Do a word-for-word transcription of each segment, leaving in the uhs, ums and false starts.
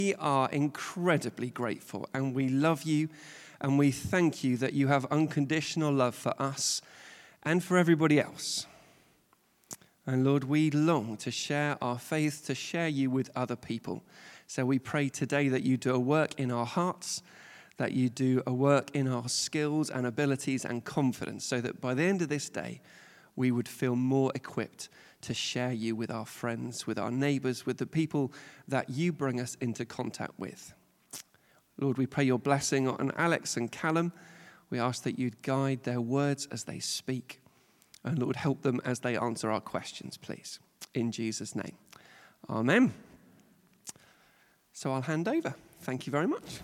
We are incredibly grateful and we love you and we thank you that you have unconditional love for us and for everybody else. And Lord, we long to share our faith, to share you with other people. So we pray today that you do a work in our hearts, that you do a work in our skills and abilities and confidence, so that by the end of this day, we would feel more equipped to share you with our friends, with our neighbors, with the people that you bring us into contact with. Lord, we pray your blessing on Alex and Callum. We ask that you'd guide their words as they speak. And Lord, help them as they answer our questions, please. In Jesus' name. Amen. So I'll hand over. Thank you very much.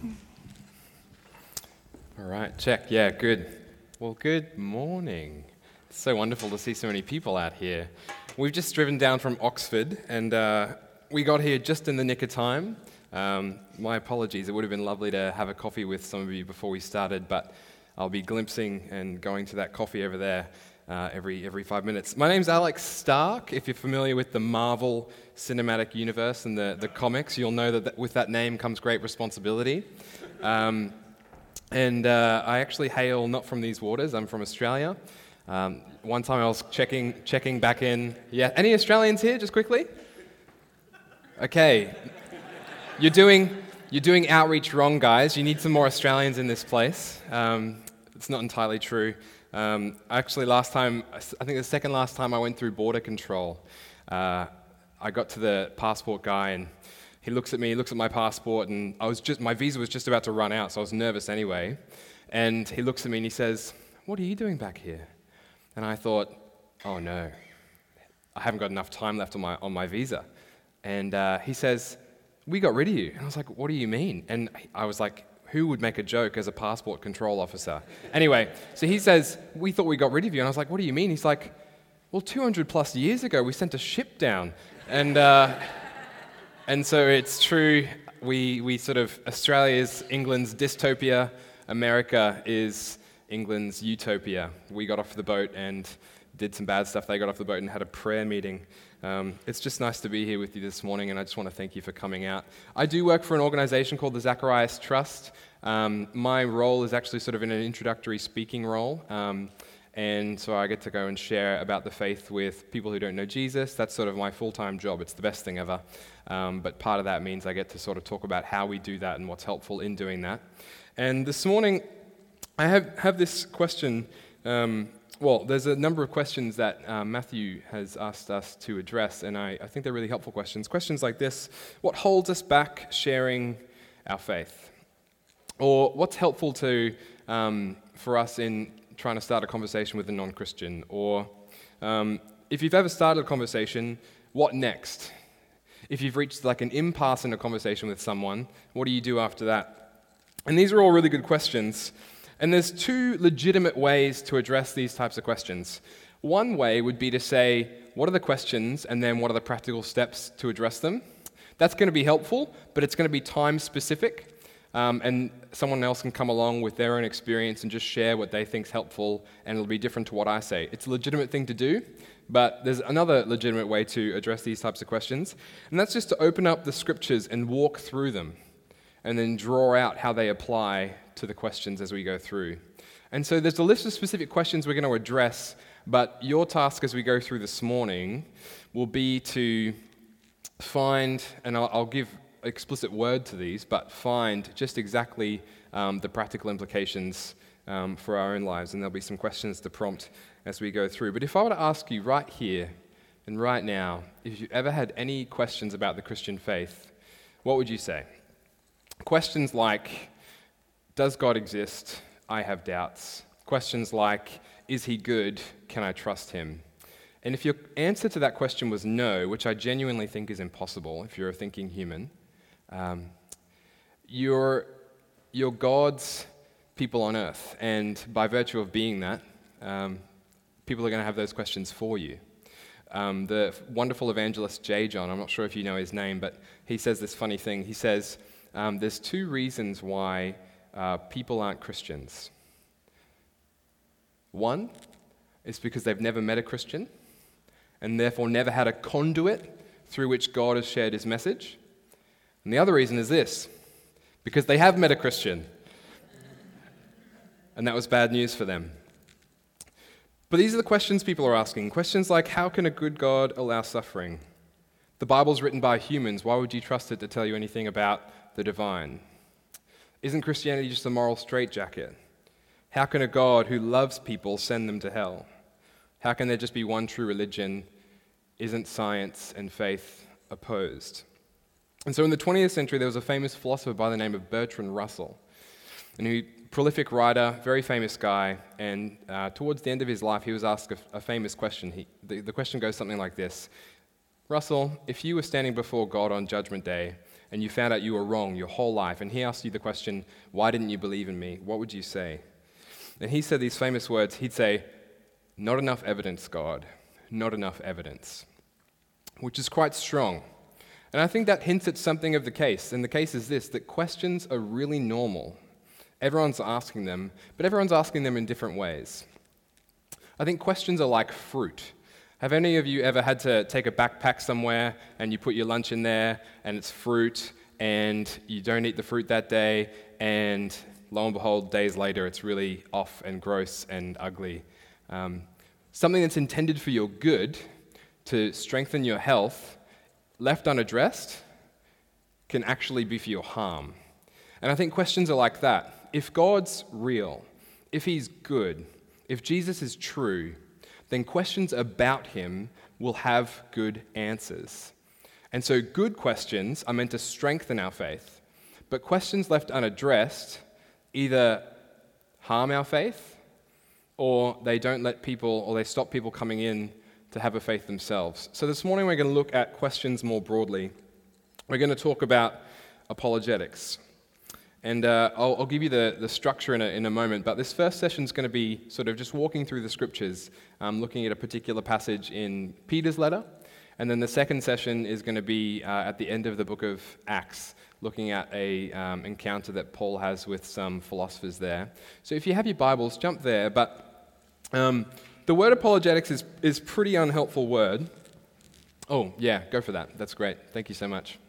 All right, check. Yeah, good. Well, good morning. It's so wonderful to see so many people out here. We've just driven down from Oxford, and uh, we got here just in the nick of time. Um, my apologies. It would have been lovely to have a coffee with some of you before we started, but I'll be glimpsing and going to that coffee over there uh, every every five minutes. My name's Alex Stark. If you're familiar with the Marvel Cinematic Universe and the, the comics, you'll know that, that with that name comes great responsibility. Um, and uh, I actually hail not from these waters. I'm from Australia. Um, one time I was checking checking back in. Yeah, any Australians here, just quickly? Okay. You're doing you're doing outreach wrong, guys. You need some more Australians in this place. Um, it's not entirely true. Um, actually, last time, I think the second last time I went through border control, uh, I got to the passport guy and he looks at me, he looks at my passport, and I was just my visa was just about to run out, so I was nervous anyway. And he looks at me and he says, "What are you doing back here?" And I thought, oh no, I haven't got enough time left on my on my visa. And uh, he says, "We got rid of you." And I was like, "What do you mean?" And I was like, who would make a joke as a passport control officer? Anyway, so he says, "We thought we got rid of you." And I was like, "What do you mean?" He's like, "Well, two hundred plus years ago, we sent a ship down." And uh, and so it's true, we, we sort of, Australia is England's dystopia, America is England's utopia. We got off the boat and did some bad stuff. They got off the boat and had a prayer meeting. Um, it's just nice to be here with you this morning, and I just want to thank you for coming out. I do work for an organization called the Zacharias Trust. Um, my role is actually sort of in an introductory speaking role, um, and so I get to go and share about the faith with people who don't know Jesus. That's sort of my full-time job. It's the best thing ever, um, but part of that means I get to sort of talk about how we do that and what's helpful in doing that. And this morning, I have, have this question. Um, well, there's a number of questions that uh, Matthew has asked us to address, and I, I think they're really helpful questions. Questions like this: what holds us back sharing our faith? Or what's helpful to um, for us in trying to start a conversation with a non-Christian? Or um, if you've ever started a conversation, what next? If you've reached like an impasse in a conversation with someone, what do you do after that? And these are all really good questions. And there's two legitimate ways to address these types of questions. One way would be to say, what are the questions, and then what are the practical steps to address them? That's going to be helpful, but it's going to be time-specific, um, and someone else can come along with their own experience and just share what they think is helpful, and it'll be different to what I say. It's a legitimate thing to do, but there's another legitimate way to address these types of questions, and that's just to open up the scriptures and walk through them, and then draw out how they apply to the questions as we go through. And so there's a list of specific questions we're going to address, but your task as we go through this morning will be to find, and I'll, I'll give explicit word to these, but find just exactly um, the practical implications um, for our own lives, and there'll be some questions to prompt as we go through. But if I were to ask you right here and right now, if you ever had any questions about the Christian faith, what would you say? Questions like, does God exist? I have doubts. Questions like, is he good? Can I trust him? And if your answer to that question was no, which I genuinely think is impossible if you're a thinking human, um, you're, you're God's people on earth. And by virtue of being that, um, people are going to have those questions for you. Um, the wonderful evangelist J. John, I'm not sure if you know his name, but he says this funny thing. He says, um, there's two reasons why Uh, people aren't Christians. One is because they've never met a Christian and therefore never had a conduit through which God has shared his message. And the other reason is this, because they have met a Christian. And that was bad news for them. But these are the questions people are asking. Questions like, how can a good God allow suffering? The Bible's written by humans. Why would you trust it to tell you anything about the divine? Isn't Christianity just a moral straitjacket? How can a God who loves people send them to hell? How can there just be one true religion? Isn't science and faith opposed? And so in the twentieth century, there was a famous philosopher by the name of Bertrand Russell. And he prolific writer, very famous guy, and uh, towards the end of his life, he was asked a, a famous question. He, the, the question goes something like this. Russell, if you were standing before God on Judgment Day, and you found out you were wrong your whole life, and he asked you the question, why didn't you believe in me? What would you say? And he said these famous words. He'd say, not enough evidence, God. Not enough evidence. Which is quite strong. And I think that hints at something of the case. And the case is this, that questions are really normal. Everyone's asking them, but everyone's asking them in different ways. I think questions are like fruit. Have any of you ever had to take a backpack somewhere and you put your lunch in there and it's fruit and you don't eat the fruit that day and lo and behold, days later it's really off and gross and ugly? Um, something that's intended for your good, to strengthen your health, left unaddressed, can actually be for your harm. And I think questions are like that. If God's real, if he's good, if Jesus is true, then questions about him will have good answers. And so good questions are meant to strengthen our faith, but questions left unaddressed either harm our faith or they don't let people, or they stop people coming in to have a faith themselves. So this morning we're going to look at questions more broadly. We're going to talk about apologetics. And uh, I'll, I'll give you the, the structure in a, in a moment, but this first session is going to be sort of just walking through the scriptures, um, looking at a particular passage in Peter's letter, and then the second session is going to be uh, at the end of the book of Acts, looking at a um, encounter that Paul has with some philosophers there. So if you have your Bibles, jump there, but um, the word apologetics is is pretty unhelpful word. Oh, yeah, go for that. That's great. Thank you so much.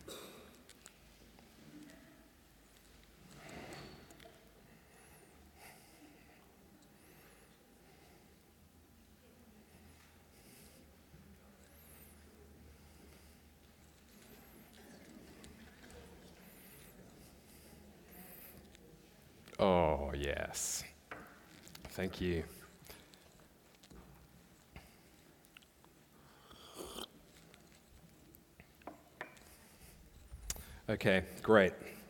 Oh, yes. Thank you. Okay, great.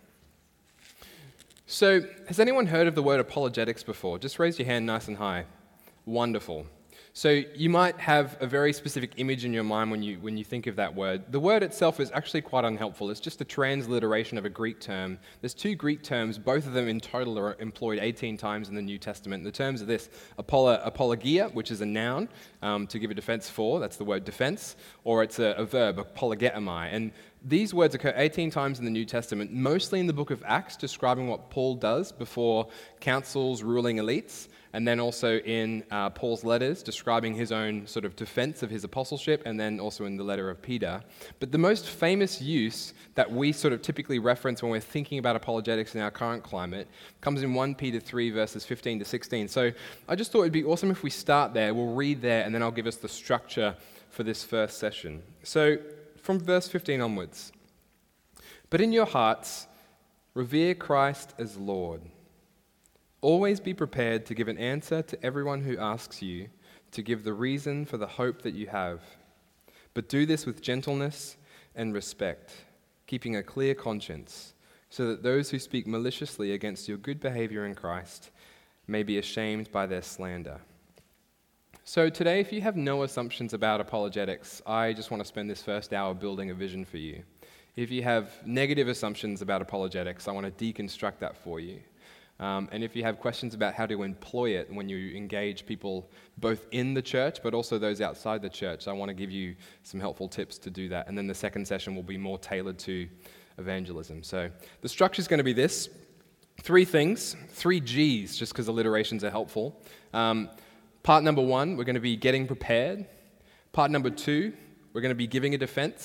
So, has anyone heard of the word apologetics before? Just raise your hand nice and high. Wonderful. So you might have a very specific image in your mind when you when you think of that word. The word itself is actually quite unhelpful. It's just a transliteration of a Greek term. There's two Greek terms, both of them in total are employed eighteen times in the New Testament. The terms are this: apolo, apologia, which is a noun, um, to give a defense for, that's the word defense, or it's a, a verb, apologetamai. And these words occur eighteen times in the New Testament, mostly in the book of Acts, describing what Paul does before councils, ruling elites, and then also in uh, Paul's letters, describing his own sort of defense of his apostleship, and then also in the letter of Peter. But the most famous use that we sort of typically reference when we're thinking about apologetics in our current climate comes in First Peter three, verses fifteen to sixteen. So I just thought it'd be awesome if we start there. We'll read there, and then I'll give us the structure for this first session. So from verse fifteen onwards. But in your hearts, revere Christ as Lord. Always be prepared to give an answer to everyone who asks you, to give the reason for the hope that you have. But do this with gentleness and respect, keeping a clear conscience, so that those who speak maliciously against your good behavior in Christ may be ashamed by their slander. So today, if you have no assumptions about apologetics, I just want to spend this first hour building a vision for you. If you have negative assumptions about apologetics, I want to deconstruct that for you. Um, and if you have questions about how to employ it when you engage people both in the church but also those outside the church, I want to give you some helpful tips to do that. And then the second session will be more tailored to evangelism. So the structure is going to be this. Three things, three G's, just because alliterations are helpful. Um, part number one, we're going to be getting prepared. Part number two, we're going to be giving a defense.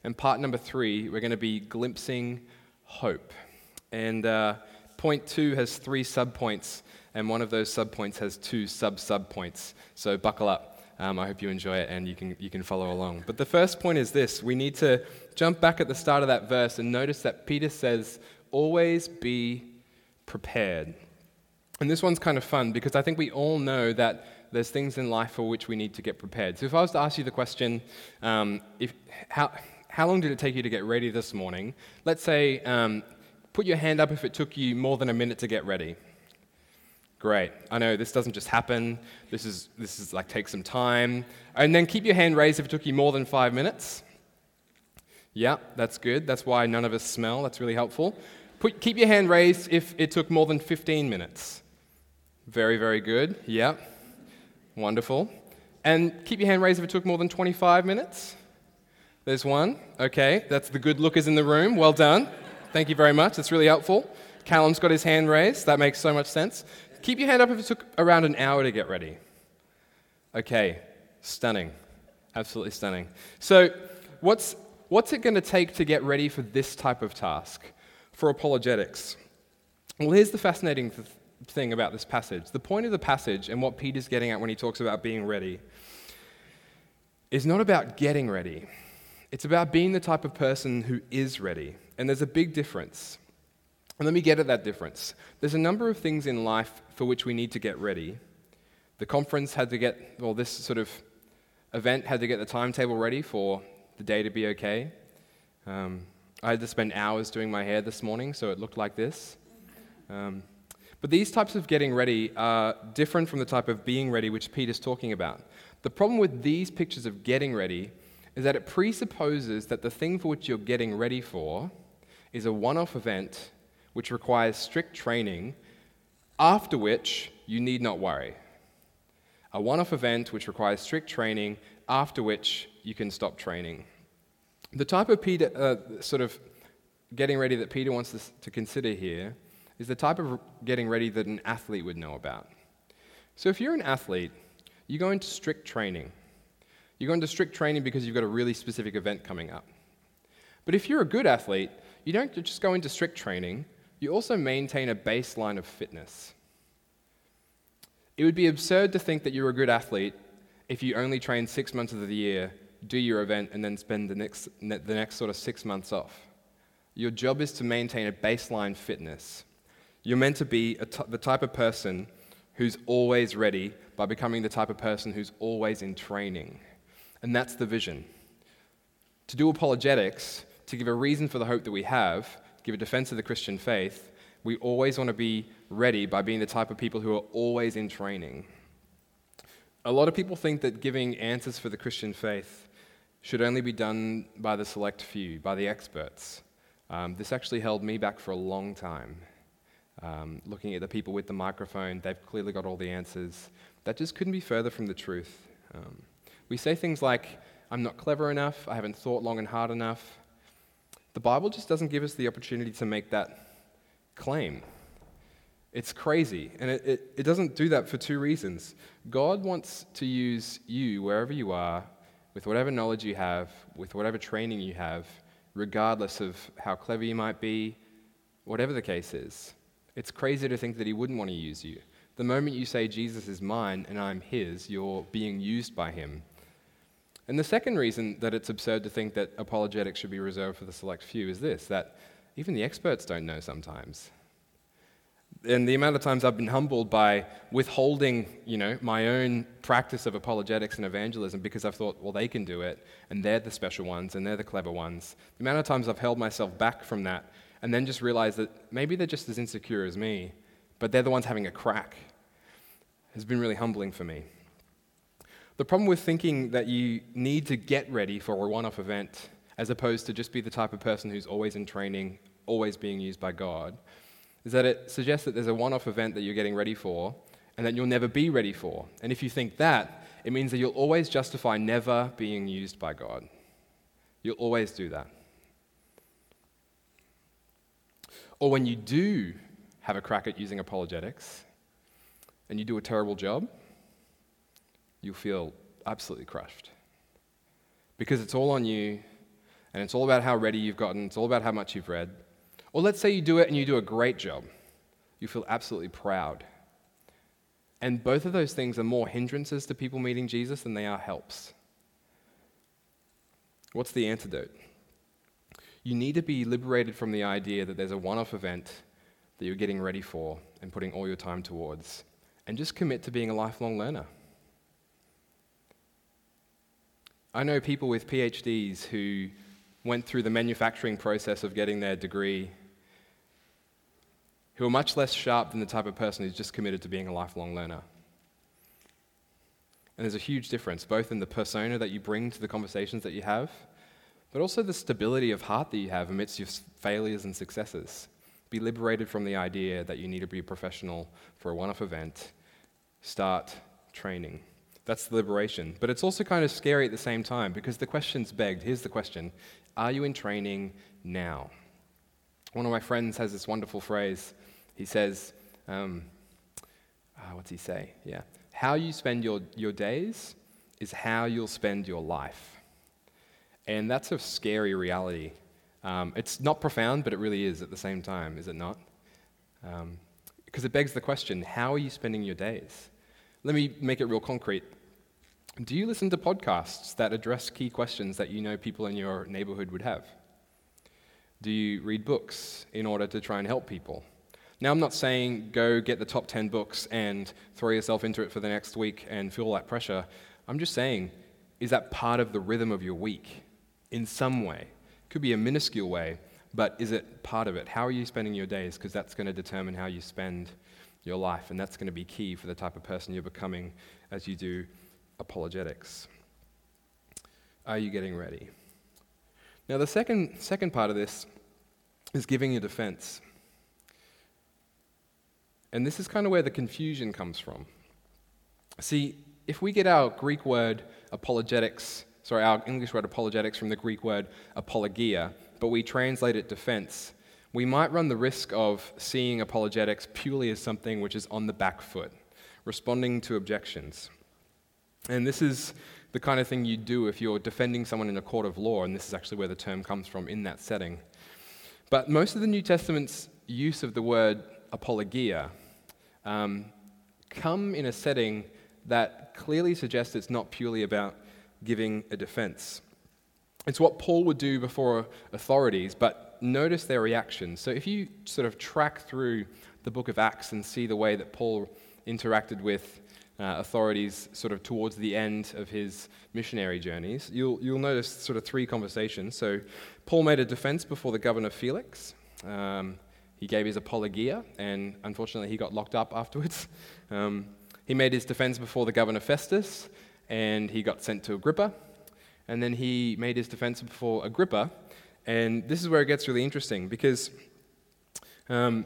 And part number three, we're going to be glimpsing hope. And uh, point two has three subpoints, and one of those subpoints has two sub-subpoints. So buckle up. Um, I hope you enjoy it and you can you can follow along. But the first point is this. We need to jump back at the start of that verse and notice that Peter says, always be prepared. And this one's kind of fun because I think we all know that there's things in life for which we need to get prepared. So if I was to ask you the question, um, if how how long did it take you to get ready this morning? Let's say, um, put your hand up if it took you more than a minute to get ready. Great. I know this doesn't just happen. This is this is like take some time. And then keep your hand raised if it took you more than five minutes. Yeah, that's good. That's why none of us smell. That's really helpful. Put, keep your hand raised if it took more than fifteen minutes. Very, very good. Yeah. Wonderful. And keep your hand raised if it took more than twenty-five minutes. There's one. Okay, that's the good lookers in the room. Well done. Thank you very much. That's really helpful. Callum's got his hand raised. That makes so much sense. Keep your hand up if it took around an hour to get ready. Okay, stunning. Absolutely stunning. So what's, what's it going to take to get ready for this type of task, for apologetics? Well, here's the fascinating th- thing about this passage. The point of the passage and what Peter's getting at when he talks about being ready is not about getting ready. It's about being the type of person who is ready. And there's a big difference. And let me get at that difference. There's a number of things in life for which we need to get ready. The conference had to get, well, this sort of event had to get the timetable ready for the day to be okay. Um, I had to spend hours doing my hair this morning, so it looked like this. Um, but these types of getting ready are different from the type of being ready which Peter's talking about. The problem with these pictures of getting ready is that it presupposes that the thing for which you're getting ready for is a one-off event which requires strict training, after which you need not worry. A one-off event which requires strict training, after which you can stop training. The type of Peter, uh, sort of getting ready that Peter wants us to consider here is the type of getting ready that an athlete would know about. So if you're an athlete, you go into strict training. You go into strict training because you've got a really specific event coming up. But if you're a good athlete, you don't just go into strict training, you also maintain a baseline of fitness. It would be absurd to think that you're a good athlete if you only train six months of the year, do your event, and then spend the next, the next sort of six months off. Your job is to maintain a baseline fitness. You're meant to be a t- the type of person who's always ready by becoming the type of person who's always in training. And that's the vision. To do apologetics, to give a reason for the hope that we have, give a defense of the Christian faith, we always want to be ready by being the type of people who are always in training. A lot of people think that giving answers for the Christian faith should only be done by the select few, by the experts. Um, this actually held me back for a long time. Um, looking at the people with the microphone, they've clearly got all the answers. That just couldn't be further from the truth. Um, we say things like, I'm not clever enough, I haven't thought long and hard enough. The Bible just doesn't give us the opportunity to make that claim. It's crazy, and it, it, it doesn't do that for two reasons. God wants to use you wherever you are, with whatever knowledge you have, with whatever training you have, regardless of how clever you might be, whatever the case is. It's crazy to think that he wouldn't want to use you. The moment you say, Jesus is mine and I'm his, you're being used by him. And the second reason that it's absurd to think that apologetics should be reserved for the select few is this, that even the experts don't know sometimes. And the amount of times I've been humbled by withholding, you know, my own practice of apologetics and evangelism because I've thought, well, they can do it, and they're the special ones, and they're the clever ones. The amount of times I've held myself back from that and then just realized that maybe they're just as insecure as me, but they're the ones having a crack, has been really humbling for me. The problem with thinking that you need to get ready for a one-off event as opposed to just be the type of person who's always in training, always being used by God, is that it suggests that there's a one-off event that you're getting ready for and that you'll never be ready for. And if you think that, it means that you'll always justify never being used by God. You'll always do that. Or when you do have a crack at using apologetics and you do a terrible job, you'll feel absolutely crushed. Because it's all on you, and it's all about how ready you've gotten, it's all about how much you've read. Or let's say you do it and you do a great job. You feel absolutely proud. And both of those things are more hindrances to people meeting Jesus than they are helps. What's the antidote? You need to be liberated from the idea that there's a one-off event that you're getting ready for and putting all your time towards, and just commit to being a lifelong learner. I know people with P H Ds who went through the manufacturing process of getting their degree who are much less sharp than the type of person who's just committed to being a lifelong learner. And there's a huge difference, both in the persona that you bring to the conversations that you have, but also the stability of heart that you have amidst your failures and successes. Be liberated from the idea that you need to be a professional for a one-off event. Start training. That's the liberation. But it's also kind of scary at the same time, because the question's begged. Here's the question. Are you in training now? One of my friends has this wonderful phrase. He says, um, uh, what's he say? Yeah. How you spend your, your days is how you'll spend your life. And that's a scary reality. Um, it's not profound, but it really is at the same time, is it not? Um, because it begs the question, how are you spending your days? Let me make it real concrete. Do you listen to podcasts that address key questions that you know people in your neighborhood would have? Do you read books in order to try and help people? Now, I'm not saying go get the top ten books and throw yourself into it for the next week and feel that pressure. I'm just saying, is that part of the rhythm of your week in some way? Could be a minuscule way, but is it part of it? How are you spending your days? Because that's going to determine how you spend your life, and that's going to be key for the type of person you're becoming as you do apologetics. Are you getting ready? Now, the second second part of this is giving a defense. And this is kind of where the confusion comes from. See, if we get our Greek word apologetics, sorry, our English word apologetics from the Greek word apologia, but we translate it defense, we might run the risk of seeing apologetics purely as something which is on the back foot, responding to objections. And this is the kind of thing you do if you're defending someone in a court of law, and this is actually where the term comes from in that setting. But most of the New Testament's use of the word apologia um, come in a setting that clearly suggests it's not purely about giving a defense. It's what Paul would do before authorities, but notice their reaction. So if you sort of track through the book of Acts and see the way that Paul interacted with uh, authorities sort of towards the end of his missionary journeys, you'll, you'll notice sort of three conversations. So Paul made a defense before the governor Felix. Um, he gave his apologia, and unfortunately he got locked up afterwards. Um, he made his defense before the governor Festus, and he got sent to Agrippa. And then he made his defense before Agrippa, and this is where it gets really interesting, because um,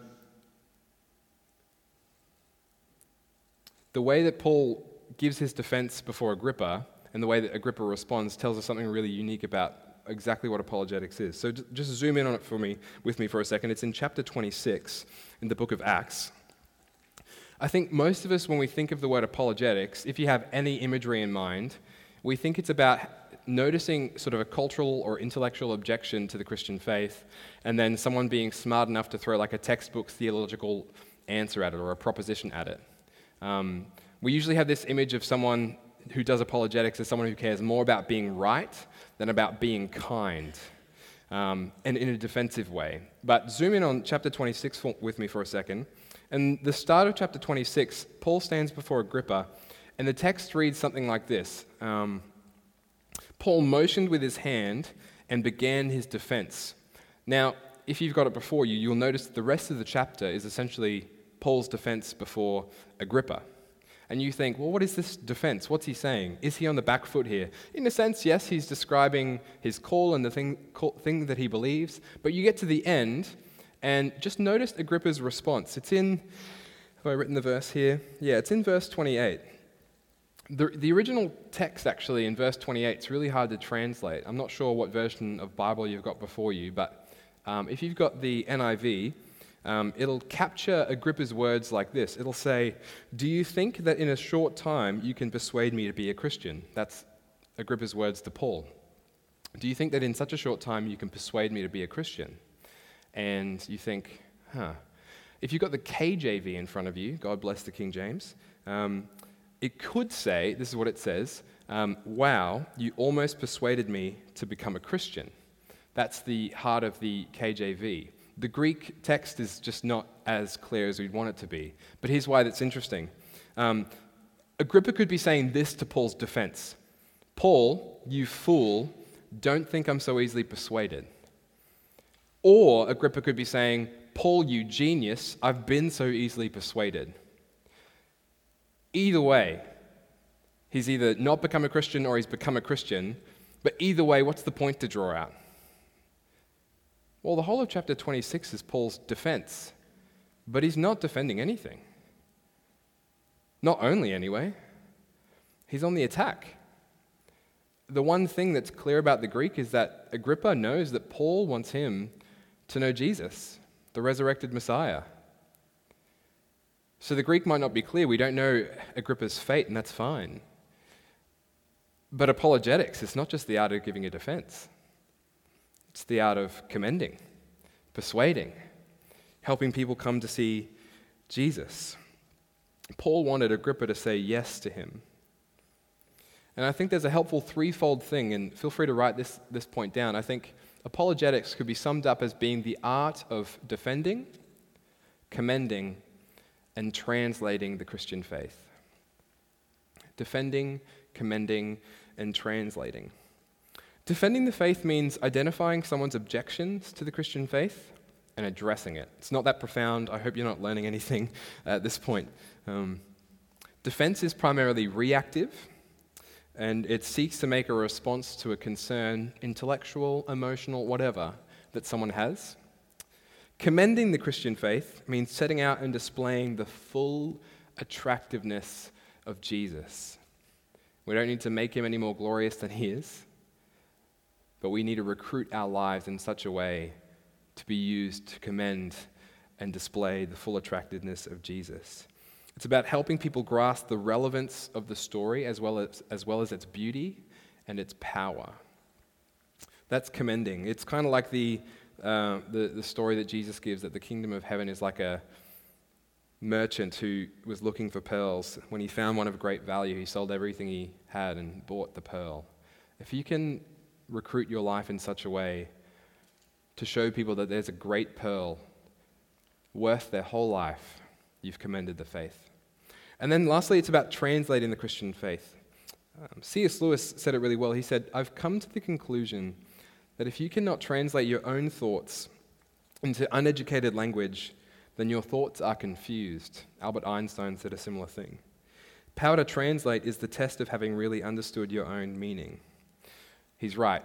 the way that Paul gives his defense before Agrippa and the way that Agrippa responds tells us something really unique about exactly what apologetics is. So just zoom in on it for me, with me for a second. It's in chapter twenty-six in the book of Acts. I think most of us, when we think of the word apologetics, if you have any imagery in mind, we think it's about noticing sort of a cultural or intellectual objection to the Christian faith, and then someone being smart enough to throw like a textbook theological answer at it or a proposition at it. Um, we usually have this image of someone who does apologetics as someone who cares more about being right than about being kind, um, and in a defensive way. But zoom in on chapter twenty-six for, with me for a second. And the start of chapter twenty-six, Paul stands before Agrippa, and the text reads something like this. Um, Paul motioned with his hand and began his defense. Now, if you've got it before you, you'll notice that the rest of the chapter is essentially Paul's defense before Agrippa. And you think, well, what is this defense? What's he saying? Is he on the back foot here? In a sense, yes, he's describing his call and the thing, call, thing that he believes, but you get to the end, and just notice Agrippa's response. It's in, have I written the verse here? Yeah, it's in verse twenty-eight. The, the original text, actually, in verse twenty-eight, is really hard to translate. I'm not sure what version of Bible you've got before you, but um, if you've got the N I V, um, it'll capture Agrippa's words like this. It'll say, "Do you think that in a short time you can persuade me to be a Christian?" That's Agrippa's words to Paul. do you think that in such a short time you can persuade me to be a Christian? And you think, huh, if you've got the K J V in front of you, God bless the King James, um, it could say, this is what it says, um, wow, you almost persuaded me to become a Christian. That's the heart of the K J V. The Greek text is just not as clear as we'd want it to be. But here's why that's interesting. Um, Agrippa could be saying this to Paul's defense. Paul, you fool, don't think I'm so easily persuaded. Or Agrippa could be saying, Paul, you genius, I've been so easily persuaded. Either way, he's either not become a Christian or he's become a Christian, but either way, what's the point to draw out? Well, the whole of chapter twenty-six is Paul's defense, but he's not defending anything. Not only, anyway. He's on the attack. The one thing that's clear about the Greek is that Agrippa knows that Paul wants him to know Jesus, the resurrected Messiah. So the Greek might not be clear. We don't know Agrippa's fate, and that's fine. But apologetics is not just the art of giving a defense. It's the art of commending, persuading, helping people come to see Jesus. Paul wanted Agrippa to say yes to him. And I think there's a helpful threefold thing, and feel free to write this, this point down. I think apologetics could be summed up as being the art of defending, commending, and translating the Christian faith. Defending, commending, and translating. Defending the faith means identifying someone's objections to the Christian faith and addressing it. It's not that profound. I hope you're not learning anything at this point. Um, defense is primarily reactive, and it seeks to make a response to a concern, intellectual, emotional, whatever, that someone has. Commending the Christian faith means setting out and displaying the full attractiveness of Jesus. We don't need to make him any more glorious than he is, but we need to recruit our lives in such a way to be used to commend and display the full attractiveness of Jesus. It's about helping people grasp the relevance of the story as well as, as well as its beauty and its power. That's commending. It's kind of like the, uh, the, the story that Jesus gives that the kingdom of heaven is like a merchant who was looking for pearls. When he found one of great value, he sold everything he had and bought the pearl. If you can recruit your life in such a way to show people that there's a great pearl worth their whole life, you've commended the faith. And then lastly, it's about translating the Christian faith. Um, C S Lewis said it really well. He said, I've come to the conclusion that if you cannot translate your own thoughts into uneducated language, then your thoughts are confused. Albert Einstein said a similar thing. Power to translate is the test of having really understood your own meaning. He's right.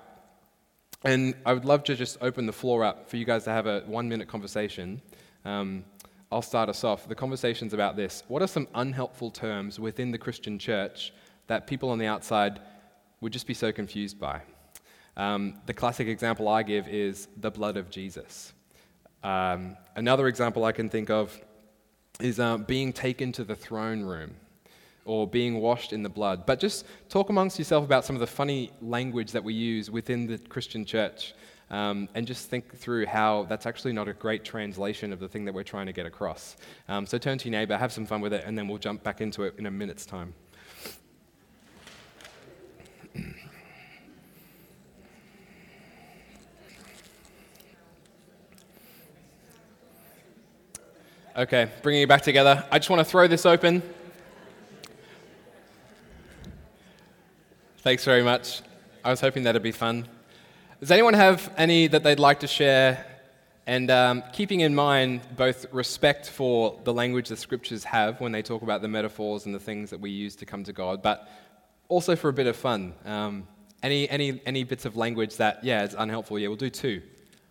And I would love to just open the floor up for you guys to have a one-minute conversation. Um, I'll start us off. The conversation's about this. What are some unhelpful terms within the Christian church that people on the outside would just be so confused by? Um, the classic example I give is the blood of Jesus. Um, another example I can think of is uh, being taken to the throne room or being washed in the blood. But just talk amongst yourself about some of the funny language that we use within the Christian church, um, and just think through how that's actually not a great translation of the thing that we're trying to get across. Um, so turn to your neighbor, have some fun with it, and then we'll jump back into it in a minute's time. Okay, bringing it back together. I just want to throw this open. Thanks very much. I was hoping that'd be fun. Does anyone have any that they'd like to share? And um, keeping in mind both respect for the language the scriptures have when they talk about the metaphors and the things that we use to come to God, but also for a bit of fun. Um, any any any bits of language that, yeah, is unhelpful? Yeah, we'll do two.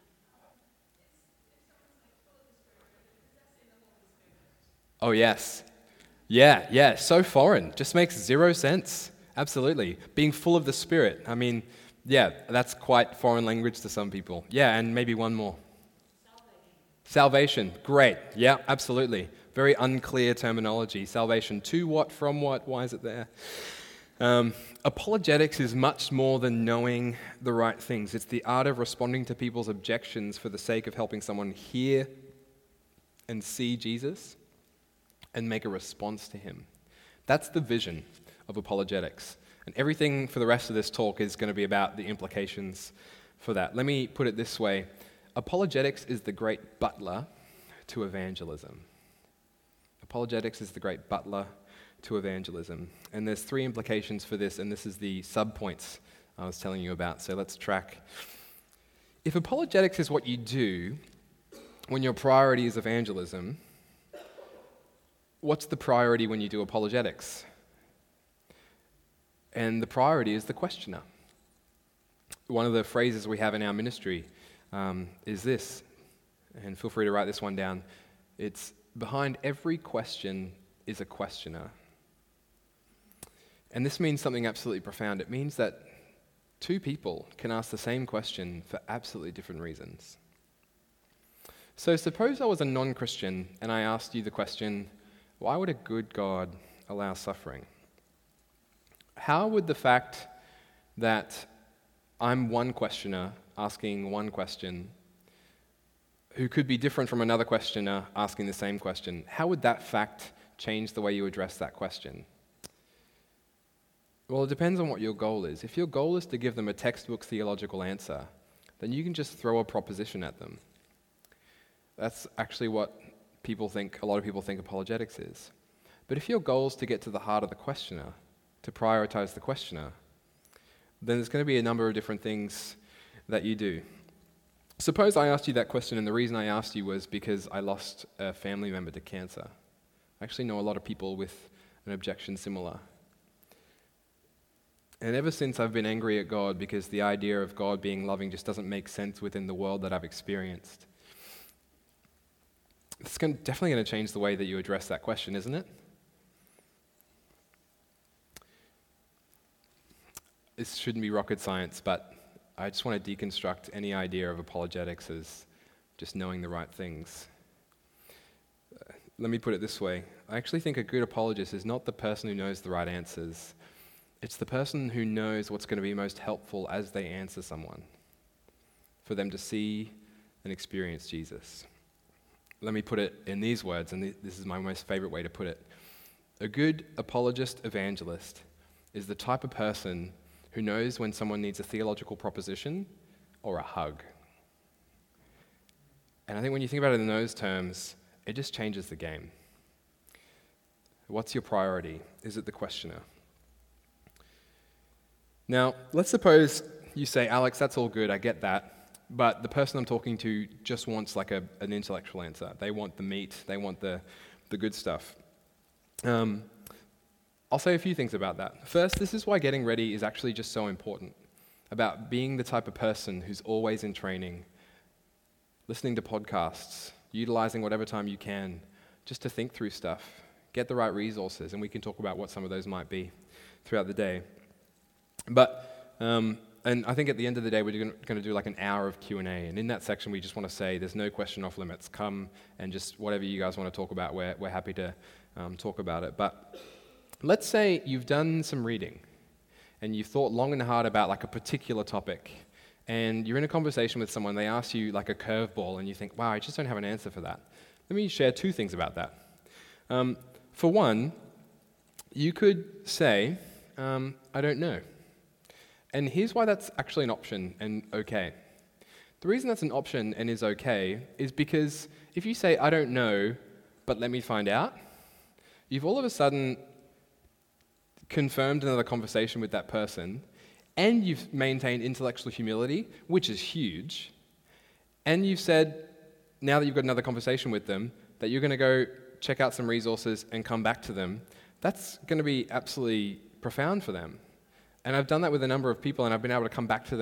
Oh, yes. Yeah, yeah, so foreign. Just makes zero sense. Absolutely. Being full of the Spirit. I mean, yeah, that's quite foreign language to some people. Yeah, and maybe one more. Salvation. Salvation. Great. Yeah, absolutely. Very unclear terminology. Salvation. To what, from what, why is it there? Um, apologetics is much more than knowing the right things. It's the art of responding to people's objections for the sake of helping someone hear and see Jesus and make a response to him. That's the vision of apologetics. And everything for the rest of this talk is going to be about the implications for that. Let me put it this way. Apologetics is the great butler to evangelism. Apologetics is the great butler to evangelism. And there's three implications for this, and this is the subpoints I was telling you about. So let's track. If apologetics is what you do when your priority is evangelism, what's the priority when you do apologetics? And the priority is the questioner. One of the phrases we have in our ministry um, is this, and feel free to write this one down. It's, behind every question is a questioner. And this means something absolutely profound. It means that two people can ask the same question for absolutely different reasons. So suppose I was a non-Christian and I asked you the question, why would a good God allow suffering? How would the fact that I'm one questioner asking one question, who could be different from another questioner asking the same question, how would that fact change the way you address that question? Well, it depends on what your goal is. If your goal is to give them a textbook theological answer, then you can just throw a proposition at them. That's actually what people think, a lot of people think apologetics is. But if your goal is to get to the heart of the questioner, to prioritize the questioner, then there's going to be a number of different things that you do. Suppose I asked you that question, and the reason I asked you was because I lost a family member to cancer. I actually know a lot of people with an objection similar. And ever since I've been angry at God because the idea of God being loving just doesn't make sense within the world that I've experienced. It's going, definitely going to change the way that you address that question, isn't it? This shouldn't be rocket science, but I just want to deconstruct any idea of apologetics as just knowing the right things. Uh, let me put it this way. I actually think a good apologist is not the person who knows the right answers. It's the person who knows what's going to be most helpful as they answer someone, for them to see and experience Jesus. Let me put it in these words, and this is my most favorite way to put it. A good apologist evangelist is the type of person who knows when someone needs a theological proposition or a hug. And I think when you think about it in those terms, it just changes the game. What's your priority? Is it the questioner? Now, let's suppose you say, Alex, that's all good, I get that, but the person I'm talking to just wants like a, an intellectual answer. They want the meat, they want the, the good stuff. Um, I'll say a few things about that. First, this is why getting ready is actually just so important, about being the type of person who's always in training, listening to podcasts, utilizing whatever time you can, just to think through stuff, get the right resources, and we can talk about what some of those might be throughout the day. But, um, and I think at the end of the day, we're going to do like an hour of Q and A, and in that section, we just want to say there's no question off limits. Come and just whatever you guys want to talk about, we're, we're happy to um, talk about it. But let's say you've done some reading, and you've thought long and hard about like a particular topic, and you're in a conversation with someone, they ask you like a curveball, and you think, wow, I just don't have an answer for that. Let me share two things about that. Um, for one, you could say, um, I don't know. And here's why that's actually an option and okay. The reason that's an option and is okay is because if you say, I don't know, but let me find out, you've all of a sudden confirmed another conversation with that person, and you've maintained intellectual humility, which is huge, and you've said, now that you've got another conversation with them, that you're going to go check out some resources and come back to them. That's going to be absolutely profound for them. And I've done that with a number of people, and I've been able to come back to them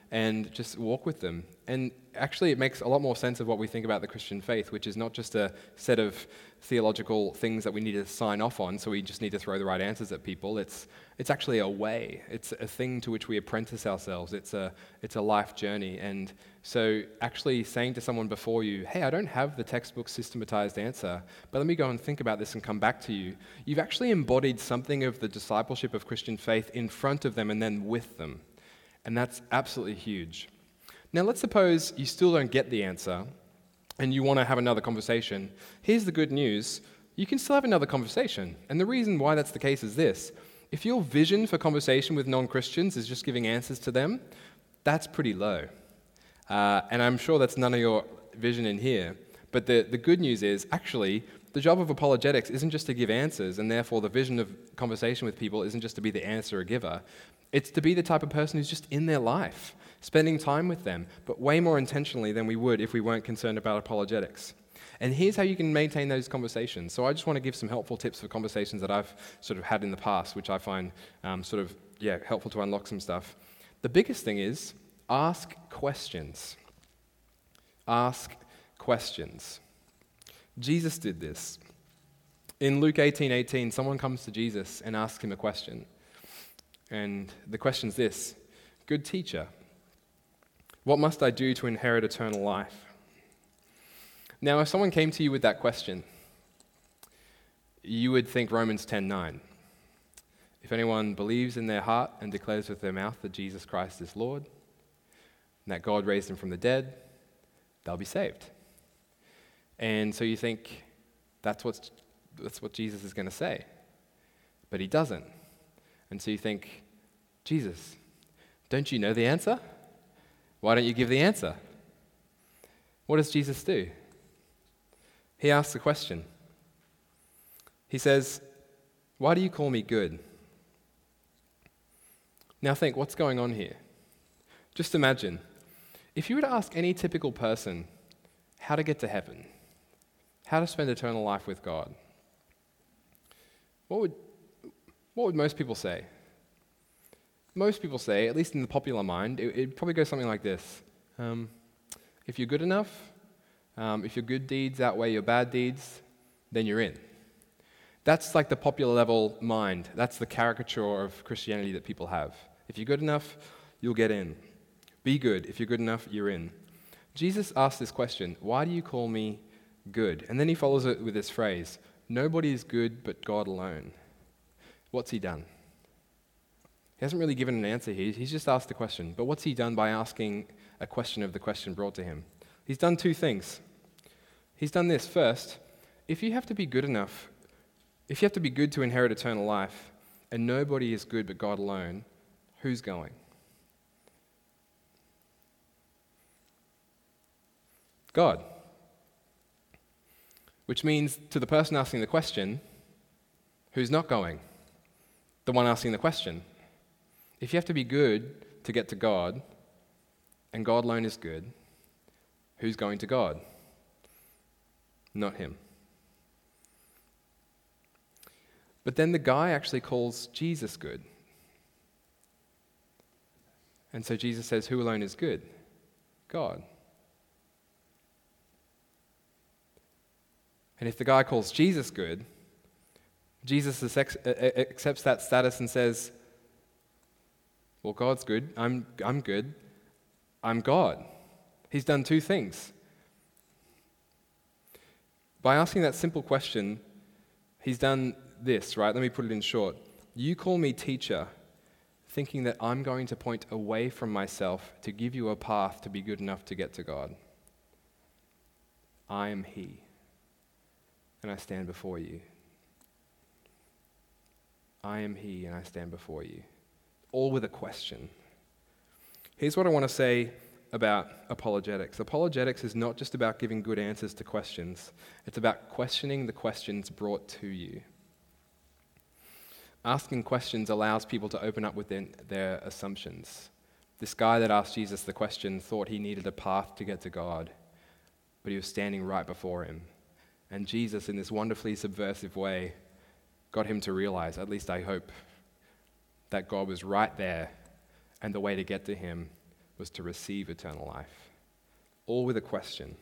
and just walk with them. And actually, it makes a lot more sense of what we think about the Christian faith, which is not just a set of theological things that we need to sign off on, so we just need to throw the right answers at people. It's it's actually a way. It's a thing to which we apprentice ourselves. It's a it's a life journey. And so actually saying to someone before you, hey, I don't have the textbook systematized answer, but let me go and think about this and come back to you. You've actually embodied something of the discipleship of Christian faith in front of them and then with them. And that's absolutely huge. Now, let's suppose you still don't get the answer and you want to have another conversation. Here's the good news. You can still have another conversation. And the reason why that's the case is this. If your vision for conversation with non-Christians is just giving answers to them, that's pretty low. Uh, and I'm sure that's none of your vision in here. But the, the good news is, actually, the job of apologetics isn't just to give answers, and therefore the vision of conversation with people isn't just to be the answer giver. It's to be the type of person who's just in their life, spending time with them, but way more intentionally than we would if we weren't concerned about apologetics. And here's how you can maintain those conversations. So I just want to give some helpful tips for conversations that I've sort of had in the past, which I find um, sort of, yeah, helpful to unlock some stuff. The biggest thing is ask questions. Ask questions. Jesus did this. In Luke eighteen eighteen, someone comes to Jesus and asks him a question. And the question's this: Good teacher, what must I do to inherit eternal life? Now, if someone came to you with that question, you would think Romans ten nine. If anyone believes in their heart and declares with their mouth that Jesus Christ is Lord, and that God raised him from the dead, they'll be saved. And so you think that's what's, that's what Jesus is going to say. But he doesn't. And so you think, Jesus, don't you know the answer? Why don't you give the answer? What does Jesus do? He asks a question. He says, why do you call me good? Now think, what's going on here? Just imagine, if you were to ask any typical person how to get to heaven, how to spend eternal life with God, what would, what would most people say? Most people say, at least in the popular mind, it, it'd probably go something like this. Um, if you're good enough, um, if your good deeds outweigh your bad deeds, then you're in. That's like the popular level mind. That's the caricature of Christianity that people have. If you're good enough, you'll get in. Be good. If you're good enough, you're in. Jesus asks this question, why do you call me good? And then he follows it with this phrase, nobody is good but God alone. What's he done? He hasn't really given an answer here. He's just asked a question. But what's he done by asking a question of the question brought to him? He's done two things. He's done this. First, if you have to be good enough, if you have to be good to inherit eternal life, and nobody is good but God alone, who's going? God. Which means to the person asking the question, who's not going? The one asking the question. If you have to be good to get to God, and God alone is good, who's going to God? Not him. But then the guy actually calls Jesus good. And so Jesus says, who alone is good? God. And if the guy calls Jesus good, Jesus accepts that status and says, well, God's good, I'm, I'm good, I'm God. He's done two things. By asking that simple question, he's done this, right? Let me put it in short. You call me teacher, thinking that I'm going to point away from myself to give you a path to be good enough to get to God. I am he, and I stand before you. I am he, and I stand before you. All with a question. Here's what I want to say about apologetics. Apologetics is not just about giving good answers to questions. It's about questioning the questions brought to you. Asking questions allows people to open up within their assumptions. This guy that asked Jesus the question thought he needed a path to get to God, but he was standing right before him. And Jesus, in this wonderfully subversive way, got him to realize, at least I hope, that God was right there, and the way to get to him was to receive eternal life. All with a question.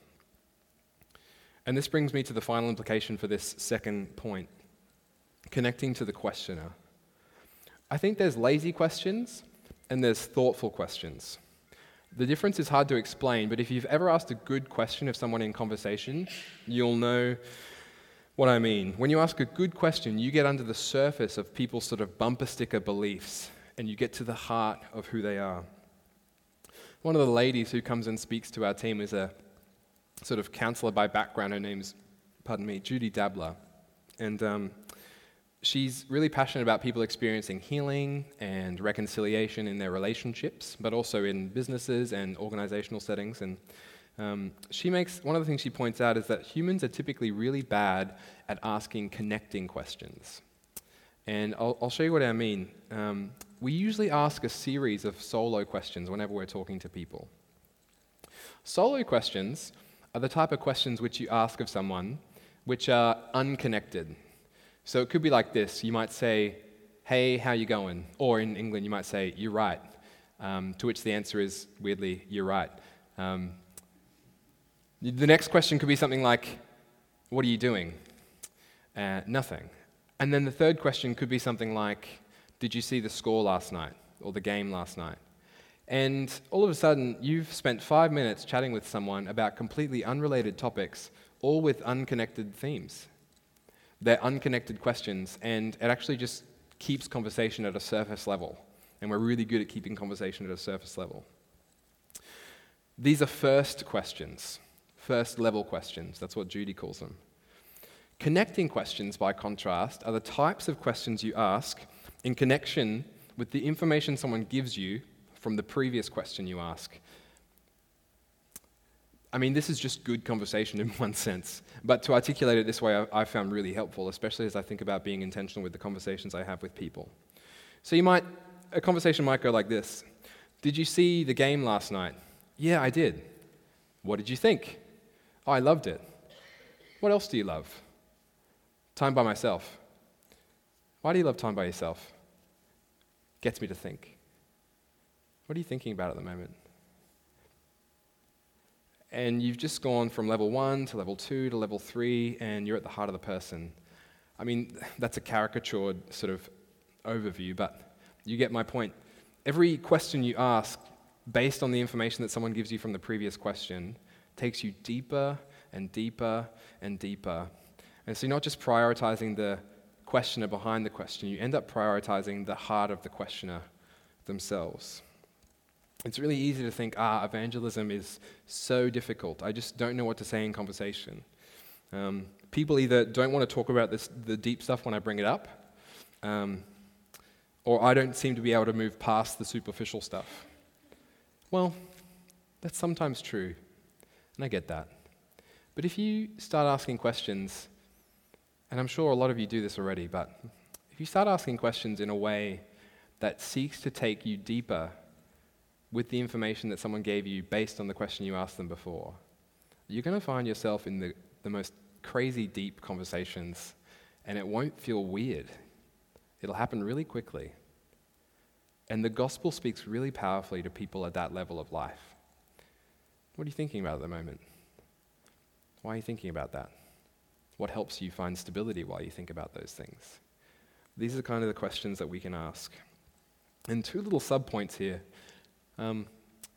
And this brings me to the final implication for this second point, connecting to the questioner. I think there's lazy questions and there's thoughtful questions. The difference is hard to explain, but if you've ever asked a good question of someone in conversation, you'll know what I mean. When you ask a good question, you get under the surface of people's sort of bumper sticker beliefs, and you get to the heart of who they are. One of the ladies who comes and speaks to our team is a sort of counselor by background. Her name's, pardon me, Judy Dabler. And um, she's really passionate about people experiencing healing and reconciliation in their relationships, but also in businesses and organizational settings. And um, she makes, one of the things she points out is that humans are typically really bad at asking connecting questions. And I'll, I'll show you what I mean. Um, we usually ask a series of solo questions whenever we're talking to people. Solo questions are the type of questions which you ask of someone which are unconnected. So it could be like this. You might say, hey, how you going? Or in England, you might say, you're right. Um, to which the answer is, weirdly, you're right. Um, the next question could be something like, what are you doing? Uh, nothing. And then the third question could be something like, did you see the score last night? Or the game last night? And all of a sudden, you've spent five minutes chatting with someone about completely unrelated topics, all with unconnected themes. They're unconnected questions, and it actually just keeps conversation at a surface level. And we're really good at keeping conversation at a surface level. These are first questions, first level questions. That's what Judy calls them. Connecting questions, by contrast, are the types of questions you ask in connection with the information someone gives you from the previous question you ask. I mean, this is just good conversation in one sense, but to articulate it this way I, I found really helpful, especially as I think about being intentional with the conversations I have with people. So you might, a conversation might go like this. Did you see the game last night? Yeah, I did. What did you think? Oh, I loved it. What else do you love? Time by myself. Why do you love time by yourself? Gets me to think. What are you thinking about at the moment? And you've just gone from level one to level two to level three, and you're at the heart of the person. I mean, that's a caricatured sort of overview, but you get my point. Every question you ask, based on the information that someone gives you from the previous question, takes you deeper and deeper and deeper. And so you're not just prioritizing the questioner behind the question, you end up prioritizing the heart of the questioner themselves. It's really easy to think, ah, evangelism is so difficult. I just don't know what to say in conversation. Um, people either don't want to talk about this, the deep stuff when I bring it up, um, or I don't seem to be able to move past the superficial stuff. Well, that's sometimes true, and I get that. But if you start asking questions, and I'm sure a lot of you do this already, but if you start asking questions in a way that seeks to take you deeper with the information that someone gave you based on the question you asked them before, you're going to find yourself in the, the most crazy deep conversations, and it won't feel weird. It'll happen really quickly. And the gospel speaks really powerfully to people at that level of life. What are you thinking about at the moment? Why are you thinking about that? What helps you find stability while you think about those things? These are kind of the questions that we can ask. And two little sub-points here. Um,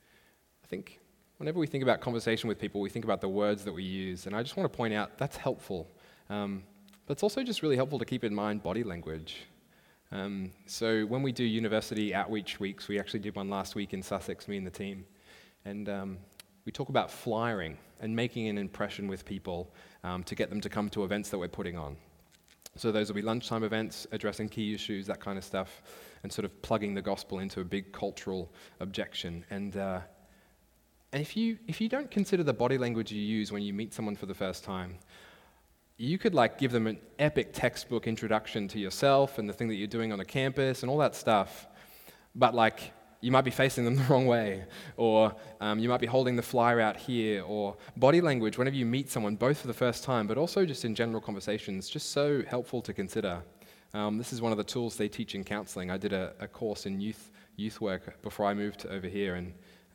I think whenever we think about conversation with people, we think about the words that we use. And I just want to point out that's helpful. Um, but it's also just really helpful to keep in mind body language. Um, so when we do university outreach weeks, we actually did one last week in Sussex, me and the team. And um, we talk about flyering and making an impression with people um, to get them to come to events that we're putting on. So those will be lunchtime events, addressing key issues, that kind of stuff, and sort of plugging the gospel into a big cultural objection. And uh, and if you if you don't consider the body language you use when you meet someone for the first time, you could like give them an epic textbook introduction to yourself and the thing that you're doing on the campus and all that stuff, but like you might be facing them the wrong way, or um, you might be holding the flyer out here, or body language whenever you meet someone, both for the first time, but also just in general conversations, just so helpful to consider. Um, this is one of the tools they teach in counseling. I did a, a course in youth youth work before I moved over here, and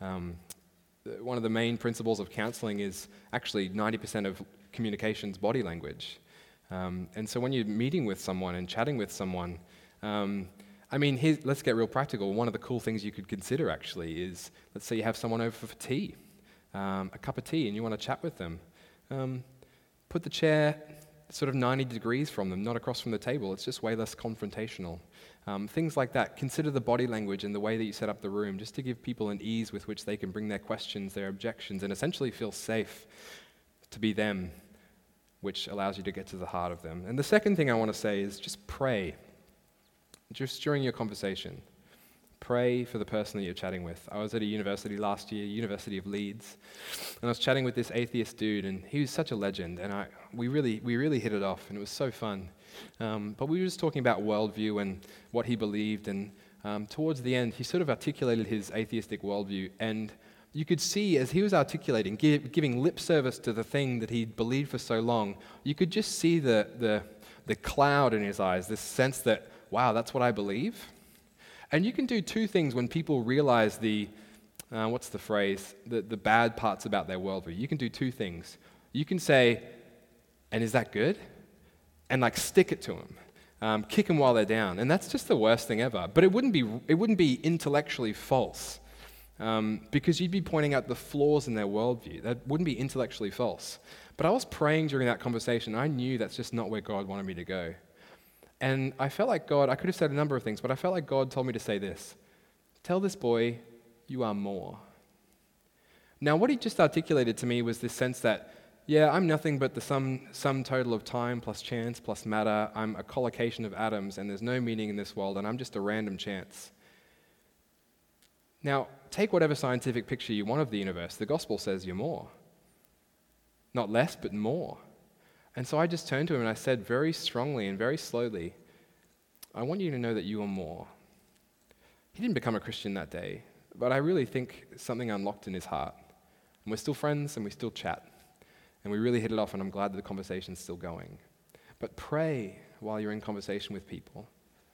Um, one of the main principles of counseling is actually ninety percent of communication's body language. Um, and so when you're meeting with someone and chatting with someone, um, I mean, here, let's get real practical. One of the cool things you could consider actually is, let's say you have someone over for tea, um, a cup of tea, and you want to chat with them. Um, put the chair sort of ninety degrees from them, not across from the table. It's just way less confrontational. Um, things like that. Consider the body language and the way that you set up the room, just to give people an ease with which they can bring their questions, their objections, and essentially feel safe to be them, which allows you to get to the heart of them. And the second thing I want to say is just pray. Just during your conversation, pray for the person that you're chatting with. I was at a university last year, University of Leeds, and I was chatting with this atheist dude, and he was such a legend, and I we really we really hit it off, and it was so fun. Um, but we were just talking about worldview and what he believed, and um, towards the end, he sort of articulated his atheistic worldview, and you could see as he was articulating, give, giving lip service to the thing that he'd believed for so long, you could just see the the the cloud in his eyes, this sense that, wow, that's what I believe. And you can do two things when people realize the, uh, what's the phrase, the, the bad parts about their worldview. You can do two things. You can say, and is that good? And like stick it to them. Um, kick them while they're down. And that's just the worst thing ever. But it wouldn't be, it wouldn't be intellectually false, um, because you'd be pointing out the flaws in their worldview. That wouldn't be intellectually false. But I was praying during that conversation. I knew that's just not where God wanted me to go. And I felt like God, I could have said a number of things, but I felt like God told me to say this. Tell this boy, you are more. Now, what he just articulated to me was this sense that, yeah, I'm nothing but the sum, sum total of time plus chance plus matter. I'm a collocation of atoms, and there's no meaning in this world, and I'm just a random chance. Now, take whatever scientific picture you want of the universe. The gospel says you're more. Not less, but more. And so I just turned to him and I said very strongly and very slowly, I want you to know that you are more. He didn't become a Christian that day, but I really think something unlocked in his heart. And we're still friends and we still chat. And we really hit it off, and I'm glad that the conversation's still going. But pray while you're in conversation with people.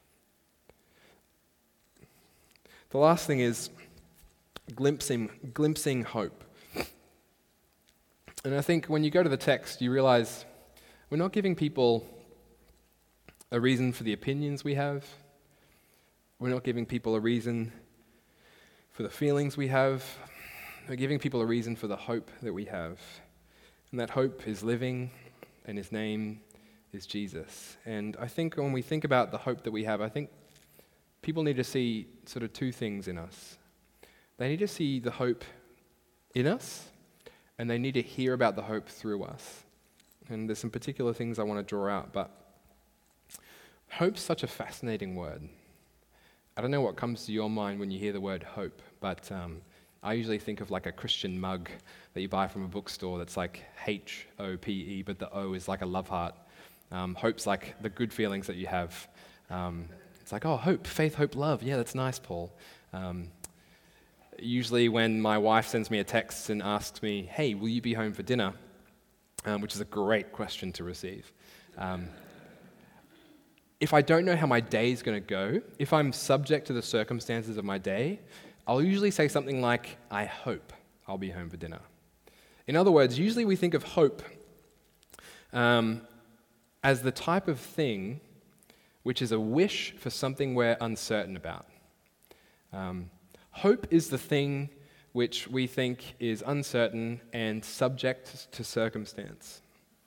The last thing is glimpsing, glimpsing hope. And I think when you go to the text, you realize we're not giving people a reason for the opinions we have. We're not giving people a reason for the feelings we have. We're giving people a reason for the hope that we have. And that hope is living, and his name is Jesus. And I think when we think about the hope that we have, I think people need to see sort of two things in us. They need to see the hope in us, and they need to hear about the hope through us. And there's some particular things I want to draw out, but hope's such a fascinating word. I don't know what comes to your mind when you hear the word hope, but um, I usually think of like a Christian mug that you buy from a bookstore that's like H O P E, but the O is like a love heart. Um, hope's like the good feelings that you have. Um, it's like, oh, hope, faith, hope, love. Yeah, that's nice, Paul. Um, usually when my wife sends me a text and asks me, hey, will you be home for dinner? Um, which is a great question to receive. Um, if I don't know how my day is going to go, if I'm subject to the circumstances of my day, I'll usually say something like, I hope I'll be home for dinner. In other words, usually we think of hope um, as the type of thing which is a wish for something we're uncertain about. Um, hope is the thing which we think is uncertain and subject to circumstance.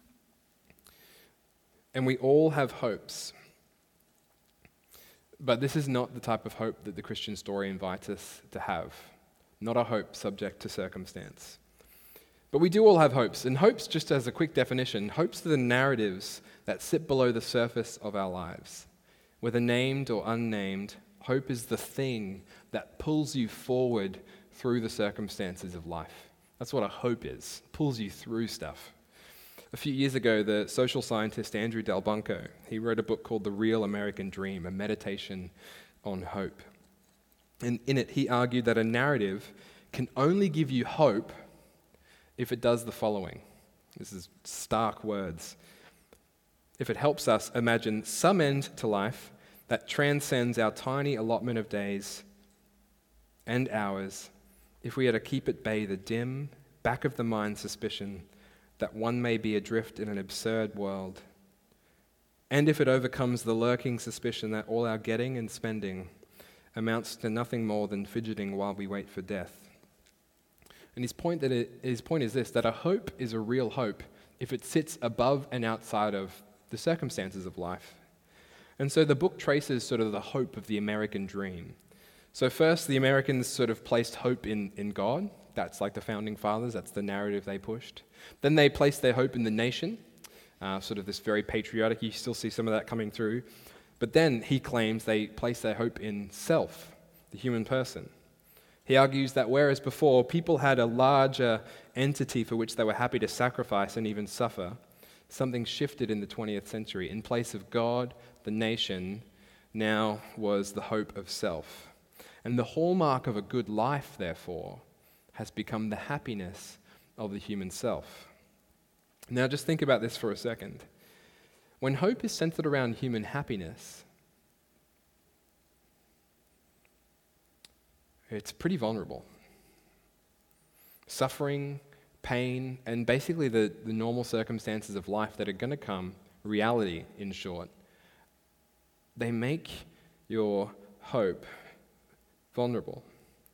And we all have hopes. But this is not the type of hope that the Christian story invites us to have. Not a hope subject to circumstance. But we do all have hopes. And hopes, just as a quick definition, hopes are the narratives that sit below the surface of our lives. Whether named or unnamed, hope is the thing that pulls you forward through the circumstances of life. That's what a hope is. Pulls you through stuff. A few years ago, the social scientist Andrew Del Bunco, he wrote a book called The Real American Dream, a meditation on hope. And in it, he argued that a narrative can only give you hope if it does the following. This is stark words. If it helps us imagine some end to life that transcends our tiny allotment of days and hours if we are to keep at bay the dim, back of the mind suspicion that one may be adrift in an absurd world, and if it overcomes the lurking suspicion that all our getting and spending amounts to nothing more than fidgeting while we wait for death. And his point, that it, his point is this, that a hope is a real hope if it sits above and outside of the circumstances of life. And so the book traces sort of the hope of the American dream. So first, the Americans sort of placed hope in, in God. That's like the founding fathers. That's the narrative they pushed. Then they placed their hope in the nation, uh, sort of this very patriotic. You still see some of that coming through. But then he claims they placed their hope in self, the human person. He argues that whereas before people had a larger entity for which they were happy to sacrifice and even suffer, something shifted in the twentieth century. In place of God, the nation now was the hope of self. And the hallmark of a good life, therefore, has become the happiness of the human self. Now just think about this for a second. When hope is centered around human happiness, it's pretty vulnerable. Suffering, pain, and basically the, the normal circumstances of life that are going to come, reality in short, they make your hope vulnerable.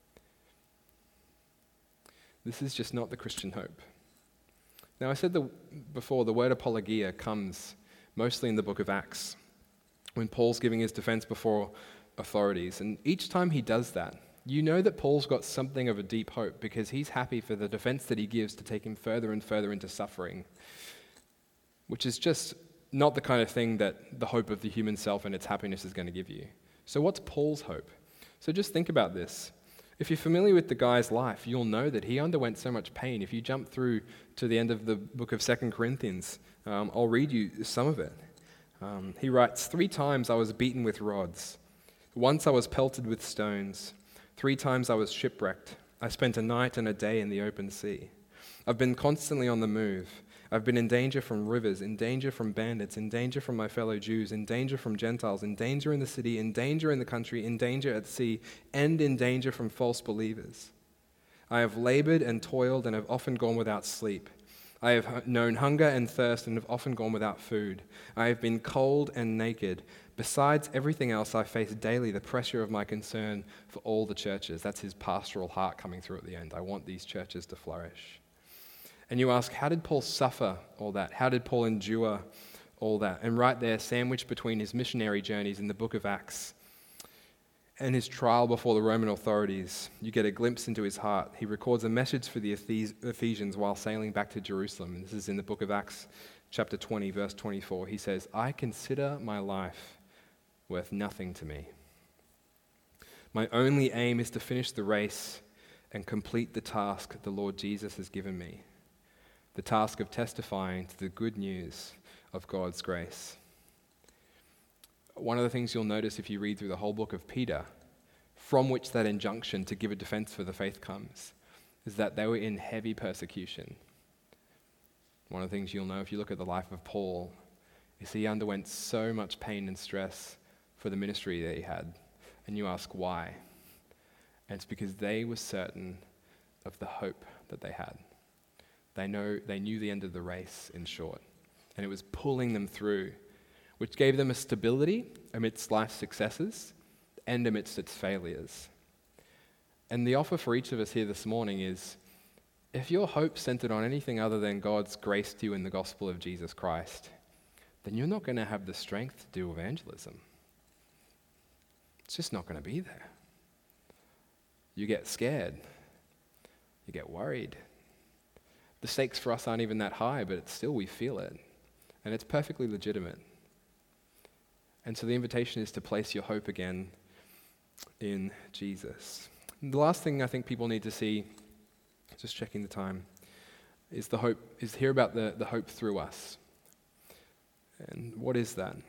This is just not the Christian hope. Now, I said the, before, the word apologia comes mostly in the book of Acts, when Paul's giving his defense before authorities. And each time he does that, you know that Paul's got something of a deep hope because he's happy for the defense that he gives to take him further and further into suffering, which is just not the kind of thing that the hope of the human self and its happiness is going to give you. So what's Paul's hope? So just think about this. If you're familiar with the guy's life, you'll know that he underwent so much pain. If you jump through to the end of the book of Second Corinthians, um, I'll read you some of it. Um, he writes, "Three times I was beaten with rods. Once I was pelted with stones. Three times I was shipwrecked. I spent a night and a day in the open sea. I've been constantly on the move. I've been in danger from rivers, in danger from bandits, in danger from my fellow Jews, in danger from Gentiles, in danger in the city, in danger in the country, in danger at sea, and in danger from false believers. I have labored and toiled and have often gone without sleep. I have known hunger and thirst and have often gone without food. I have been cold and naked. Besides everything else, I face daily the pressure of my concern for all the churches." That's his pastoral heart coming through at the end. I want these churches to flourish. And you ask, how did Paul suffer all that? How did Paul endure all that? And right there, sandwiched between his missionary journeys in the book of Acts and his trial before the Roman authorities, you get a glimpse into his heart. He records a message for the Ephesians while sailing back to Jerusalem. And this is in the book of Acts, chapter twenty, verse twenty-four. He says, "I consider my life worth nothing to me. My only aim is to finish the race and complete the task the Lord Jesus has given me, the task of testifying to the good news of God's grace." One of the things you'll notice if you read through the whole book of Peter, from which that injunction to give a defense for the faith comes, is that they were in heavy persecution. One of the things you'll know if you look at the life of Paul is he underwent so much pain and stress for the ministry that he had. And you ask why? And it's because they were certain of the hope that they had. They know they knew the end of the race, in short, and it was pulling them through, which gave them a stability amidst life's successes and amidst its failures. And the offer for each of us here this morning is, if your hope centered on anything other than God's grace to you in the gospel of Jesus Christ, then you're not going to have the strength to do evangelism. It's just not going to be there. You get scared. You get worried. The stakes for us aren't even that high, but it's still we feel it. And it's perfectly legitimate. And so the invitation is to place your hope again in Jesus. And the last thing I think people need to see, just checking the time, is the hope, is hear about the, the hope through us. And what is that?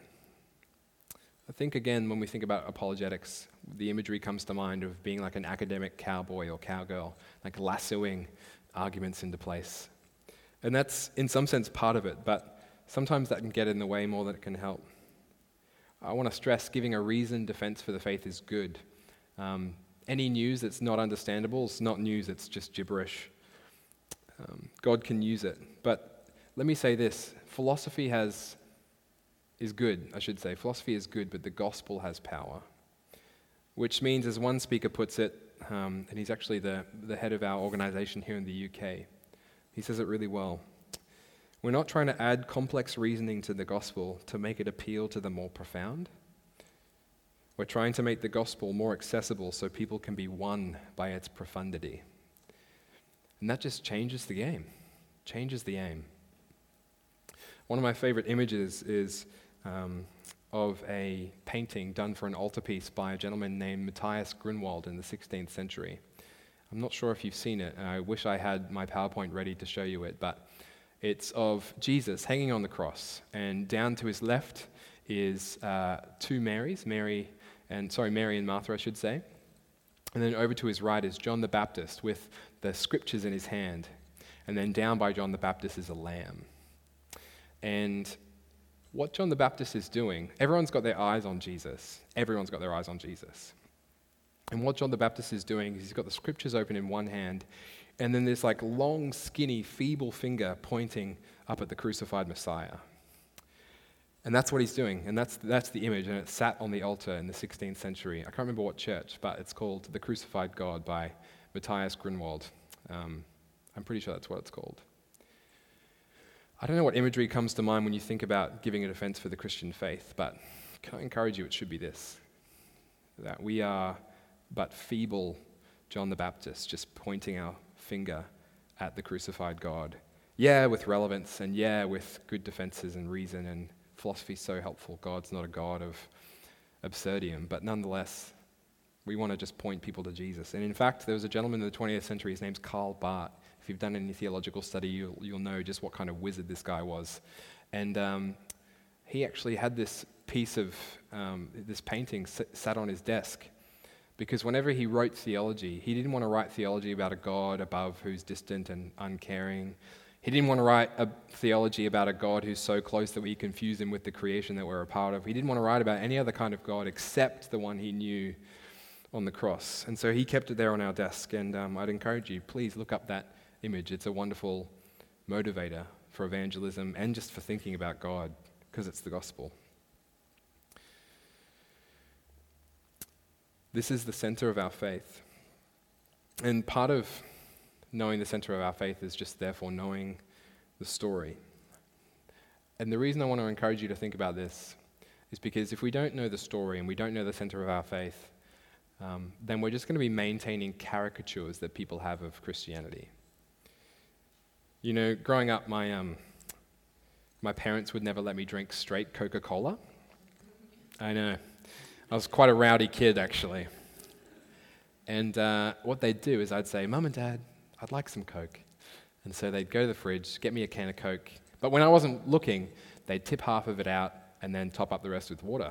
I think again, when we think about apologetics, the imagery comes to mind of being like an academic cowboy or cowgirl, like lassoing arguments into place. And that's in some sense part of it, but sometimes that can get in the way more than it can help. I want to stress giving a reasoned defense for the faith is good. Um, any news that's not understandable is not news, it's just gibberish. Um, God can use it. But let me say this, philosophy has is good, I should say. Philosophy is good, but the gospel has power. Which means, as one speaker puts it, um, and he's actually the, the head of our organization here in the U K, he says it really well. We're not trying to add complex reasoning to the gospel to make it appeal to the more profound. We're trying to make the gospel more accessible so people can be won by its profundity. And that just changes the game, changes the aim. One of my favorite images is um, of a painting done for an altarpiece by a gentleman named Matthias Grunwald in the sixteenth century. I'm not sure if you've seen it. I wish I had my PowerPoint ready to show you it, but it's of Jesus hanging on the cross, and down to his left is uh, two Marys, Mary and sorry, Mary and Martha, I should say. And then over to his right is John the Baptist with the scriptures in his hand. And then down by John the Baptist is a lamb. And what John the Baptist is doing, everyone's got their eyes on Jesus. Everyone's got their eyes on Jesus. And what John the Baptist is doing is he's got the scriptures open in one hand, and then this like long, skinny, feeble finger pointing up at the crucified Messiah. And that's what he's doing, and that's that's the image, and it sat on the altar in the sixteenth century. I can't remember what church, but it's called The Crucified God by Matthias Grunwald. Um, I'm pretty sure that's what it's called. I don't know what imagery comes to mind when you think about giving a defense for the Christian faith, but can I encourage you, it should be this, that we are but feeble John the Baptist, just pointing our finger at the crucified God. Yeah, with relevance, and yeah, with good defenses and reason, and philosophy is so helpful. God's not a God of absurdium, but nonetheless, we want to just point people to Jesus. And in fact, there was a gentleman in the twentieth century, his name's Karl Barth. If you've done any theological study, you'll, you'll know just what kind of wizard this guy was. And um, he actually had this piece of, um, this painting s- sat on his desk, because whenever he wrote theology, he didn't want to write theology about a God above who's distant and uncaring. He didn't want to write a theology about a God who's so close that we confuse him with the creation that we're a part of. He didn't want to write about any other kind of God except the one he knew on the cross. And so he kept it there on our desk. And um, I'd encourage you, please look up that image. It's a wonderful motivator for evangelism and just for thinking about God, because it's the gospel. This is the center of our faith. And part of knowing the center of our faith is just therefore knowing the story. And the reason I want to encourage you to think about this is because if we don't know the story and we don't know the center of our faith, um, then we're just going to be maintaining caricatures that people have of Christianity. You know, growing up, my um, my parents would never let me drink straight Coca-Cola. I know. I was quite a rowdy kid, actually. And uh, what they'd do is I'd say, Mum and Dad, I'd like some Coke. And so they'd go to the fridge, get me a can of Coke. But when I wasn't looking, they'd tip half of it out and then top up the rest with water.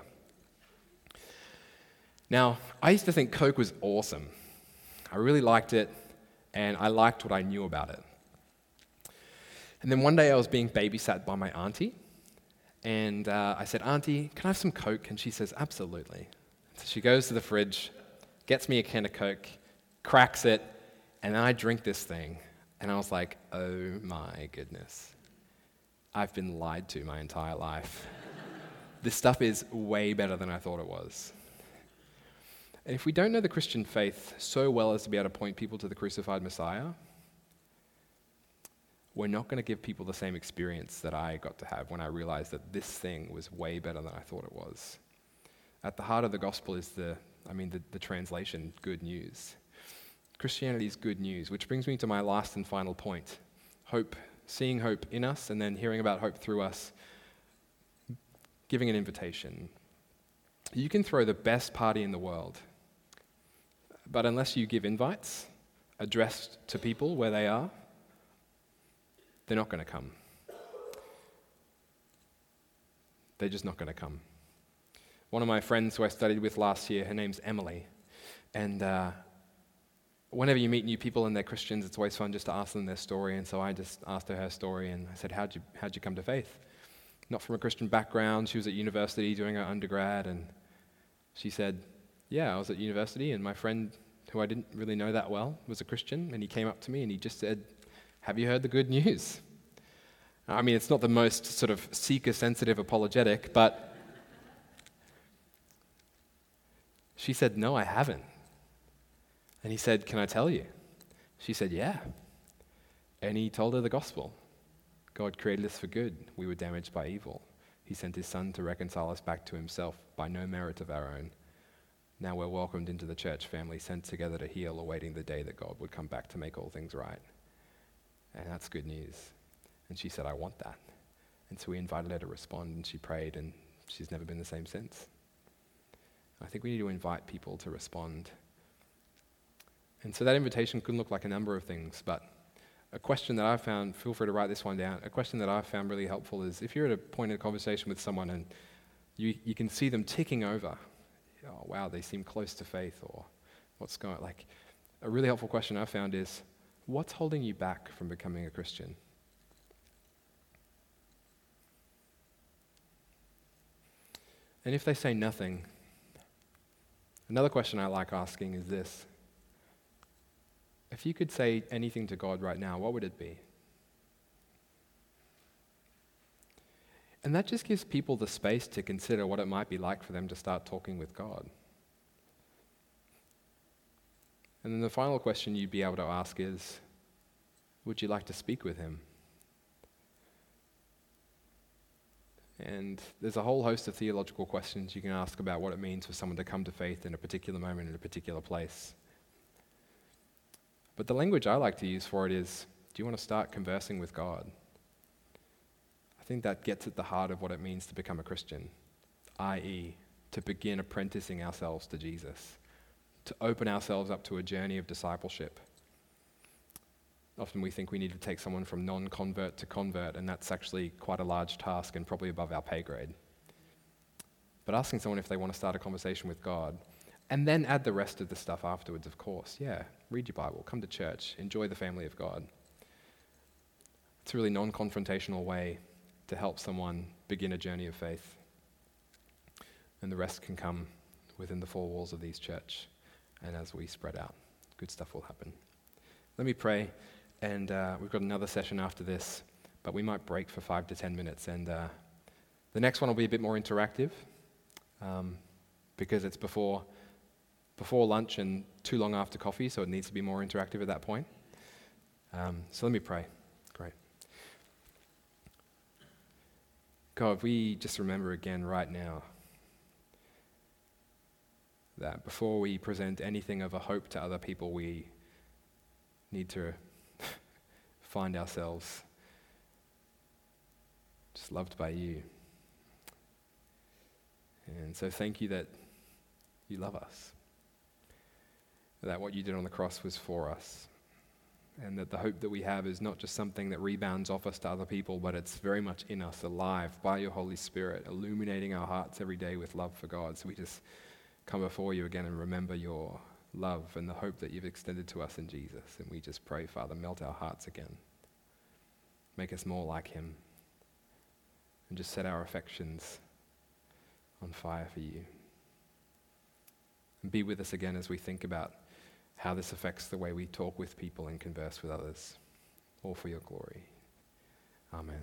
Now, I used to think Coke was awesome. I really liked it, and I liked what I knew about it. And then one day I was being babysat by my auntie, and uh, I said, Auntie, can I have some Coke? And she says, absolutely. So she goes to the fridge, gets me a can of Coke, cracks it, and then I drink this thing. And I was like, oh my goodness. I've been lied to my entire life. This stuff is way better than I thought it was. And if we don't know the Christian faith so well as to be able to point people to the crucified Messiah, we're not going to give people the same experience that I got to have when I realized that this thing was way better than I thought it was. At the heart of the gospel is the, I mean, the, the translation, good news. Christianity is good news, which brings me to my last and final point. Hope, seeing hope in us and then hearing about hope through us, giving an invitation. You can throw the best party in the world, but unless you give invites addressed to people where they are, they're not going to come. They're just not going to come. One of my friends who I studied with last year, her name's Emily, and uh, whenever you meet new people and they're Christians, it's always fun just to ask them their story, and so I just asked her her story, and I said, how'd you, how'd you come to faith? Not from a Christian background. She was at university doing her undergrad, and she said, yeah, I was at university, and my friend who I didn't really know that well, was a Christian, and he came up to me and he just said, "Have you heard the good news?" I mean, it's not the most sort of seeker-sensitive apologetic, but she said, "No, I haven't." And he said, "Can I tell you?" She said, "Yeah." And he told her the gospel. God created us for good. We were damaged by evil. He sent his son to reconcile us back to himself by no merit of our own. Now we're welcomed into the church family, sent together to heal, awaiting the day that God would come back to make all things right. And that's good news. And she said, "I want that." And so we invited her to respond, and she prayed, and she's never been the same since. I think we need to invite people to respond. And so that invitation could look like a number of things, but a question that I've found, feel free to write this one down, a question that I've found really helpful is if you're at a point in a conversation with someone and you, you can see them ticking over, oh wow, they seem close to faith, or what's going on, like, a really helpful question I've found is, what's holding you back from becoming a Christian? And if they say nothing, another question I like asking is this: if you could say anything to God right now, what would it be? And that just gives people the space to consider what it might be like for them to start talking with God. And then the final question you'd be able to ask is, would you like to speak with him? And there's a whole host of theological questions you can ask about what it means for someone to come to faith in a particular moment in a particular place. But the language I like to use for it is, do you want to start conversing with God? I think that gets at the heart of what it means to become a Christian, that is, to begin apprenticing ourselves to Jesus, to open ourselves up to a journey of discipleship. Often we think we need to take someone from non-convert to convert, and that's actually quite a large task and probably above our pay grade. But asking someone if they want to start a conversation with God, and then add the rest of the stuff afterwards, of course. Yeah, read your Bible, come to church, enjoy the family of God. It's a really non-confrontational way to help someone begin a journey of faith. And the rest can come within the four walls of these church. And as we spread out, good stuff will happen. Let me pray, and uh, we've got another session after this, but we might break for five to ten minutes. And uh, the next one will be a bit more interactive, um, because it's before... before lunch and too long after coffee, so it needs to be more interactive at that point. Um, so let me pray. Great. God, we just remember again right now that before we present anything of a hope to other people, we need to find ourselves just loved by you. And so thank you that you love us, that what you did on the cross was for us, and that the hope that we have is not just something that rebounds off us to other people, but it's very much in us, alive by your Holy Spirit, illuminating our hearts every day with love for God. So we just come before you again and remember your love and the hope that you've extended to us in Jesus. And we just pray, Father, melt our hearts again. Make us more like him. And just set our affections on fire for you. And be with us again as we think about how this affects the way we talk with people and converse with others, all for your glory. Amen.